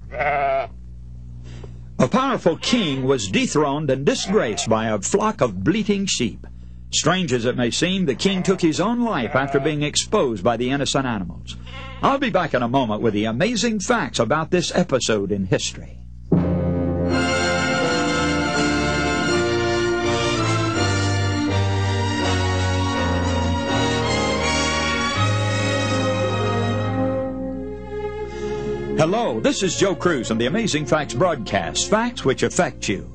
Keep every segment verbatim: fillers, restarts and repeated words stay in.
A powerful king was dethroned and disgraced by a flock of bleating sheep. Strange as it may seem, the king took his own life after being exposed by the innocent animals. I'll be back in a moment with the amazing facts about this episode in history. Hello, this is Joe Cruz on the Amazing Facts broadcast, facts which affect you.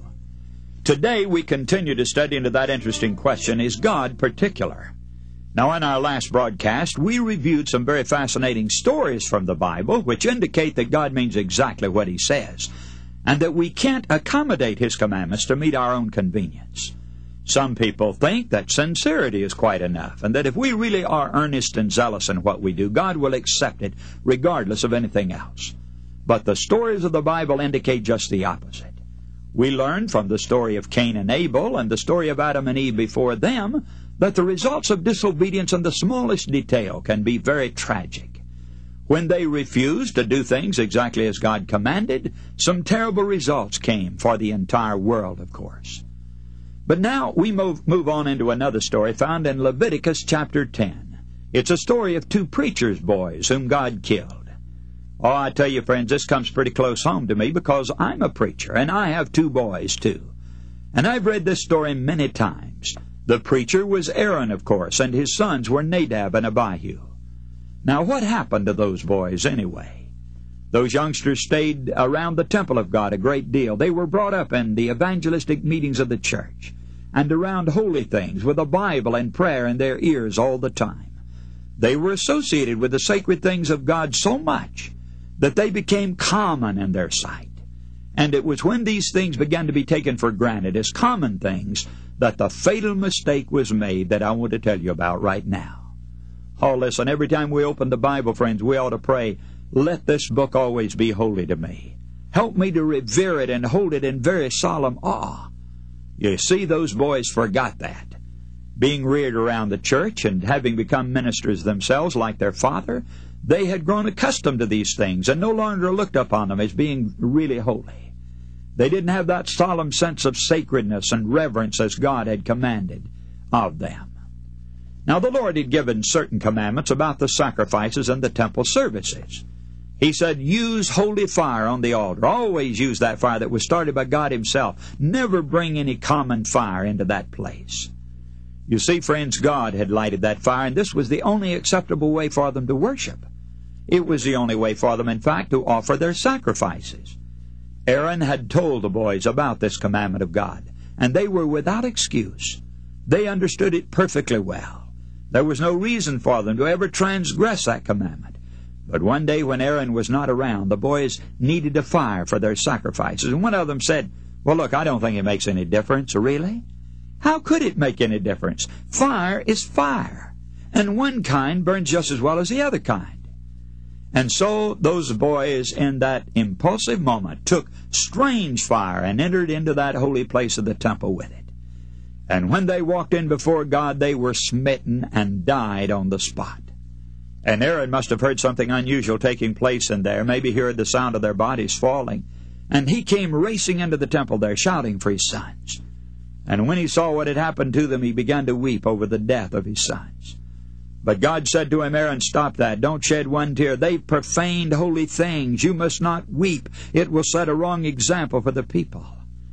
Today we continue to study into that interesting question, is God particular? Now, in our last broadcast, we reviewed some very fascinating stories from the Bible which indicate that God means exactly what He says, and that we can't accommodate His commandments to meet our own convenience. Some people think that sincerity is quite enough, and that if we really are earnest and zealous in what we do, God will accept it regardless of anything else. But the stories of the Bible indicate just the opposite. We learn from the story of Cain and Abel and the story of Adam and Eve before them that the results of disobedience in the smallest detail can be very tragic. When they refused to do things exactly as God commanded, some terrible results came for the entire world, of course. But now we move, move on into another story found in Leviticus chapter ten. It's a story of two preachers' boys whom God killed. Oh, I tell you, friends, this comes pretty close home to me because I'm a preacher, and I have two boys, too. And I've read this story many times. The preacher was Aaron, of course, and his sons were Nadab and Abihu. Now, what happened to those boys, anyway? Those youngsters stayed around the temple of God a great deal. They were brought up in the evangelistic meetings of the church and around holy things with a Bible and prayer in their ears all the time. They were associated with the sacred things of God so much that they became common in their sight. And it was when these things began to be taken for granted as common things that the fatal mistake was made that I want to tell you about right now. Oh, listen, every time we open the Bible, friends, we ought to pray, let this book always be holy to me. Help me to revere it and hold it in very solemn awe. You see, those boys forgot that. Being reared around the church and having become ministers themselves like their father, they had grown accustomed to these things and no longer looked upon them as being really holy. They didn't have that solemn sense of sacredness and reverence as God had commanded of them. Now, the Lord had given certain commandments about the sacrifices and the temple services. He said, use holy fire on the altar. Always use that fire that was started by God Himself. Never bring any common fire into that place. You see, friends, God had lighted that fire, and this was the only acceptable way for them to worship. It was the only way for them, in fact, to offer their sacrifices. Aaron had told the boys about this commandment of God, and they were without excuse. They understood it perfectly well. There was no reason for them to ever transgress that commandment. But one day when Aaron was not around, the boys needed a fire for their sacrifices, and one of them said, well, look, I don't think it makes any difference, really. How could it make any difference? Fire is fire, and one kind burns just as well as the other kind. And so those boys in that impulsive moment took strange fire and entered into that holy place of the temple with it. And when they walked in before God, they were smitten and died on the spot. And Aaron must have heard something unusual taking place in there, maybe heard the sound of their bodies falling. And he came racing into the temple there, shouting for his sons. And when he saw what had happened to them, he began to weep over the death of his sons. But God said to him, Aaron, stop that. Don't shed one tear. They've profaned holy things. You must not weep. It will set a wrong example for the people.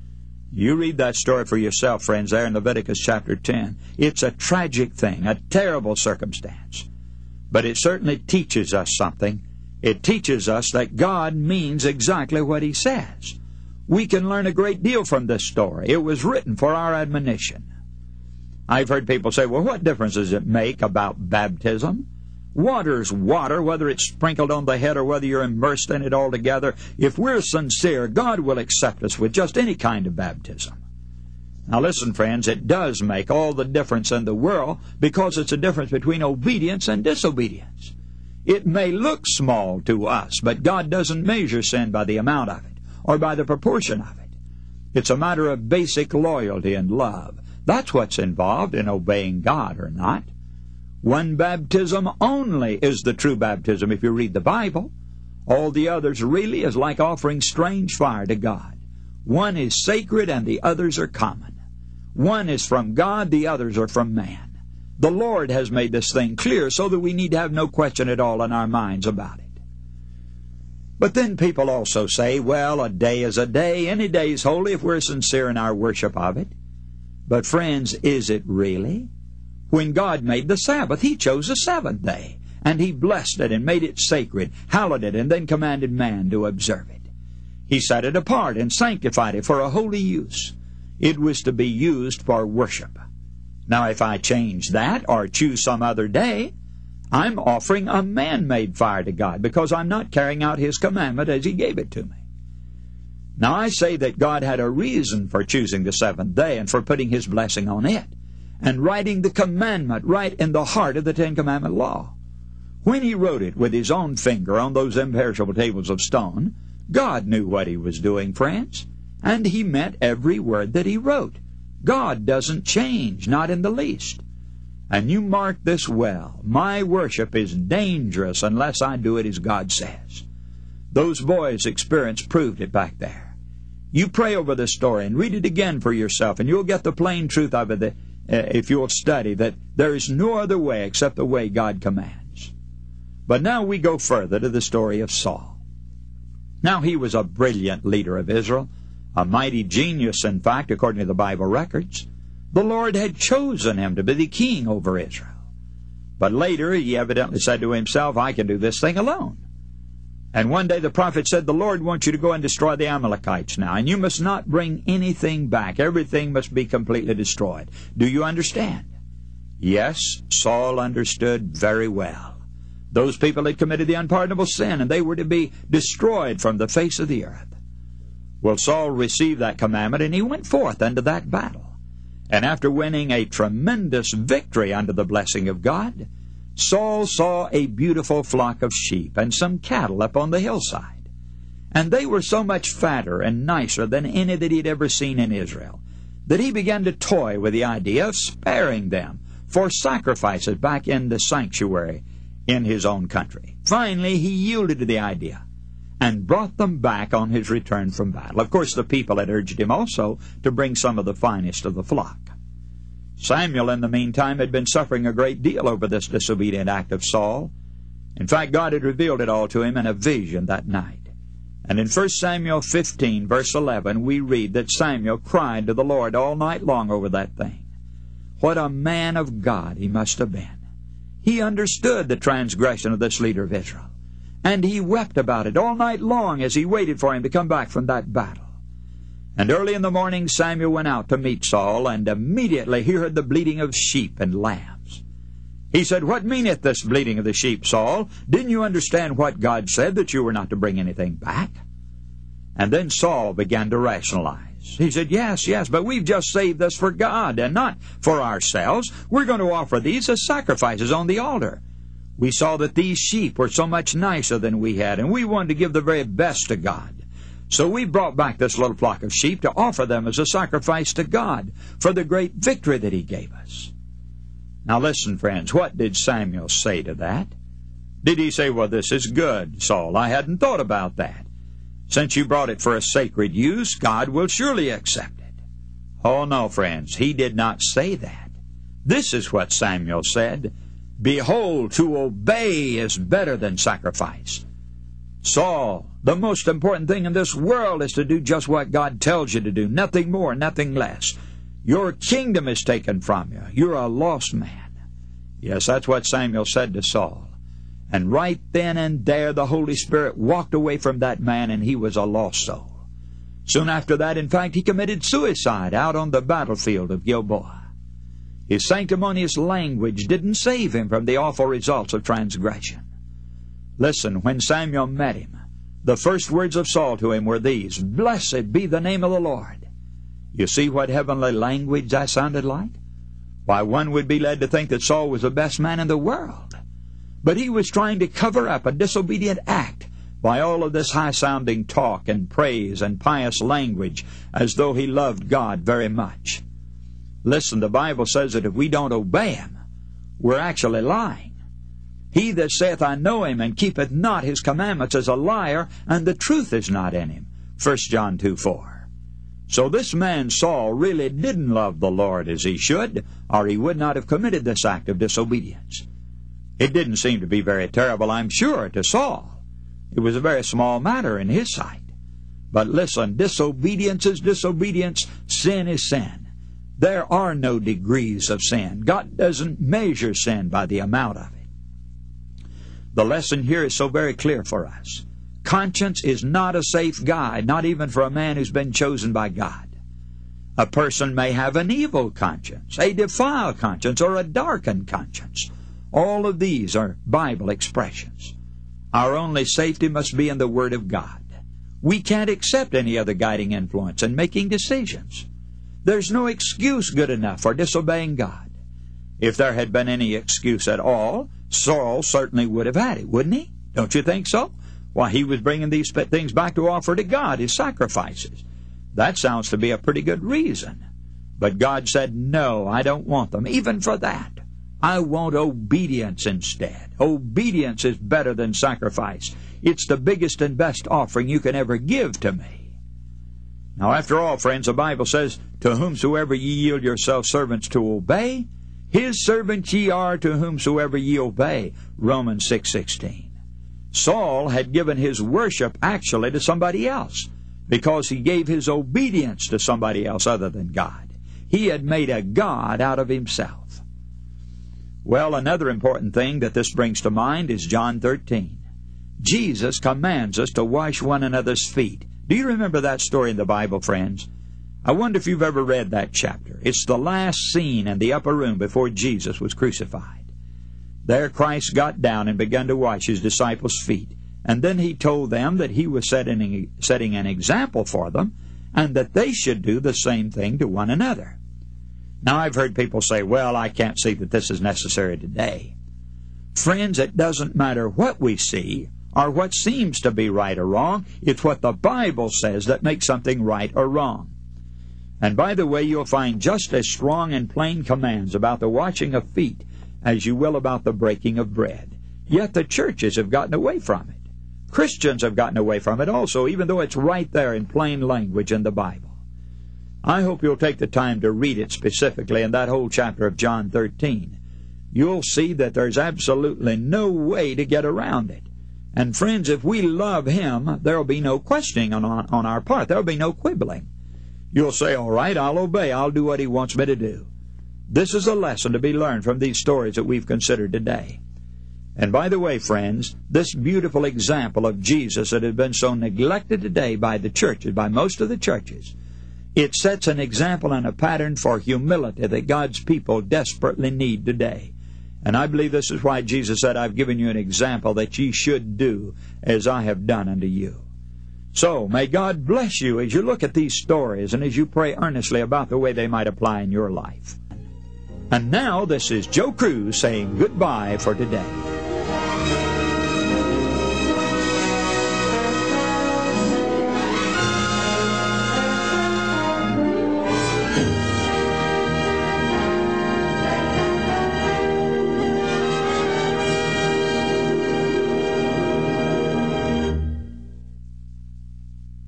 You read that story for yourself, friends, there in Leviticus chapter ten. It's a tragic thing, a terrible circumstance. But it certainly teaches us something. It teaches us that God means exactly what He says. We can learn a great deal from this story. It was written for our admonition. I've heard people say, well, what difference does it make about baptism? Water's water, whether it's sprinkled on the head or whether you're immersed in it altogether. If we're sincere, God will accept us with just any kind of baptism. Now listen, friends, it does make all the difference in the world because it's a difference between obedience and disobedience. It may look small to us, but God doesn't measure sin by the amount of it or by the proportion of it. It's a matter of basic loyalty and love. That's what's involved in obeying God or not. One baptism only is the true baptism if you read the Bible. All the others really is like offering strange fire to God. One is sacred and the others are common. One is from God, the others are from man. The Lord has made this thing clear so that we need to have no question at all in our minds about it. But then people also say, well, a day is a day. Any day is holy if we're sincere in our worship of it. But friends, is it really? When God made the Sabbath, He chose the seventh day, and He blessed it and made it sacred, hallowed it, and then commanded man to observe it. He set it apart and sanctified it for a holy use. It was to be used for worship. Now, if I change that or choose some other day, I'm offering a man-made fire to God because I'm not carrying out His commandment as He gave it to me. Now, I say that God had a reason for choosing the seventh day and for putting His blessing on it and writing the commandment right in the heart of the Ten Commandment law. When He wrote it with His own finger on those imperishable tables of stone, God knew what He was doing, friends, and He meant every word that He wrote. God doesn't change, not in the least. And you mark this well. My worship is dangerous unless I do it as God says. Those boys' experience proved it back there. You pray over this story and read it again for yourself, and you'll get the plain truth of it that, uh, if you'll study, that there is no other way except the way God commands. But now we go further to the story of Saul. Now he was a brilliant leader of Israel, a mighty genius, in fact, according to the Bible records. The Lord had chosen him to be the king over Israel. But later he evidently said to himself, I can do this thing alone. And one day the prophet said, the Lord wants you to go and destroy the Amalekites now, and you must not bring anything back. Everything must be completely destroyed. Do you understand? Yes, Saul understood very well. Those people had committed the unpardonable sin, and they were to be destroyed from the face of the earth. Well, Saul received that commandment, and he went forth into that battle. And after winning a tremendous victory under the blessing of God, Saul saw a beautiful flock of sheep and some cattle up on the hillside. And they were so much fatter and nicer than any that he had ever seen in Israel, that he began to toy with the idea of sparing them for sacrifices back in the sanctuary in his own country. Finally, he yielded to the idea and brought them back on his return from battle. Of course, the people had urged him also to bring some of the finest of the flock. Samuel, in the meantime, had been suffering a great deal over this disobedient act of Saul. In fact, God had revealed it all to him in a vision that night. And in First Samuel fifteen, verse eleven, we read that Samuel cried to the Lord all night long over that thing. What a man of God he must have been. He understood the transgression of this leader of Israel, and he wept about it all night long as he waited for him to come back from that battle. And early in the morning Samuel went out to meet Saul, and immediately he heard the bleating of sheep and lambs. He said, What meaneth this bleating of the sheep, Saul? Didn't you understand what God said, that you were not to bring anything back? And then Saul began to rationalize. He said, Yes, yes, but we've just saved this for God and not for ourselves. We're going to offer these as sacrifices on the altar. We saw that these sheep were so much nicer than we had, and we wanted to give the very best to God. So we brought back this little flock of sheep to offer them as a sacrifice to God for the great victory that He gave us. Now listen, friends, what did Samuel say to that? Did he say, Well, this is good, Saul, I hadn't thought about that. Since you brought it for a sacred use, God will surely accept it. Oh, no, friends, he did not say that. This is what Samuel said. Behold, to obey is better than sacrifice. Saul, the most important thing in this world is to do just what God tells you to do, nothing more, nothing less. Your kingdom is taken from you. You're a lost man. Yes, that's what Samuel said to Saul. And right then and there, the Holy Spirit walked away from that man, and he was a lost soul. Soon after that, in fact, he committed suicide out on the battlefield of Gilboa. His sanctimonious language didn't save him from the awful results of transgression. Listen, when Samuel met him, the first words of Saul to him were these, Blessed be the name of the Lord. You see what heavenly language that sounded like? Why, one would be led to think that Saul was the best man in the world. But he was trying to cover up a disobedient act by all of this high-sounding talk and praise and pious language, as though he loved God very much. Listen, the Bible says that if we don't obey Him, we're actually lying. He that saith, I know him, and keepeth not his commandments, is a liar, and the truth is not in him. First John two four. So this man Saul really didn't love the Lord as he should, or he would not have committed this act of disobedience. It didn't seem to be very terrible, I'm sure, to Saul. It was a very small matter in his sight. But listen, disobedience is disobedience, sin is sin. There are no degrees of sin. God doesn't measure sin by the amount of it. The lesson here is so very clear for us. Conscience is not a safe guide, not even for a man who's been chosen by God. A person may have an evil conscience, a defiled conscience, or a darkened conscience. All of these are Bible expressions. Our only safety must be in the Word of God. We can't accept any other guiding influence in making decisions. There's no excuse good enough for disobeying God. If there had been any excuse at all, Saul certainly would have had it, wouldn't he? Don't you think so? Why, he was bringing these things back to offer to God, his sacrifices. That sounds to be a pretty good reason. But God said, no, I don't want them, even for that. I want obedience instead. Obedience is better than sacrifice. It's the biggest and best offering you can ever give to me. Now, after all, friends, the Bible says, to whomsoever ye yield yourselves servants to obey, his servants ye are to whomsoever ye obey. Romans six sixteen. Saul had given his worship actually to somebody else because he gave his obedience to somebody else other than God. He had made a god out of himself. Well, another important thing that this brings to mind is John thirteen. Jesus commands us to wash one another's feet. Do you remember that story in the Bible, friends? I wonder if you've ever read that chapter. It's the last scene in the upper room before Jesus was crucified. There Christ got down and began to wash his disciples' feet. And then he told them that he was setting, setting an example for them and that they should do the same thing to one another. Now, I've heard people say, well, I can't see that this is necessary today. Friends, it doesn't matter what we see or what seems to be right or wrong. It's what the Bible says that makes something right or wrong. And by the way, you'll find just as strong and plain commands about the washing of feet as you will about the breaking of bread. Yet the churches have gotten away from it. Christians have gotten away from it also, even though it's right there in plain language in the Bible. I hope you'll take the time to read it specifically in that whole chapter of John thirteen. You'll see that there's absolutely no way to get around it. And friends, if we love Him, there'll be no questioning on, on, on our part. There'll be no quibbling. You'll say, all right, I'll obey. I'll do what He wants me to do. This is a lesson to be learned from these stories that we've considered today. And by the way, friends, this beautiful example of Jesus that has been so neglected today by the churches, by most of the churches, it sets an example and a pattern for humility that God's people desperately need today. And I believe this is why Jesus said, I've given you an example that ye should do as I have done unto you. So, may God bless you as you look at these stories and as you pray earnestly about the way they might apply in your life. And now, this is Joe Cruz saying goodbye for today.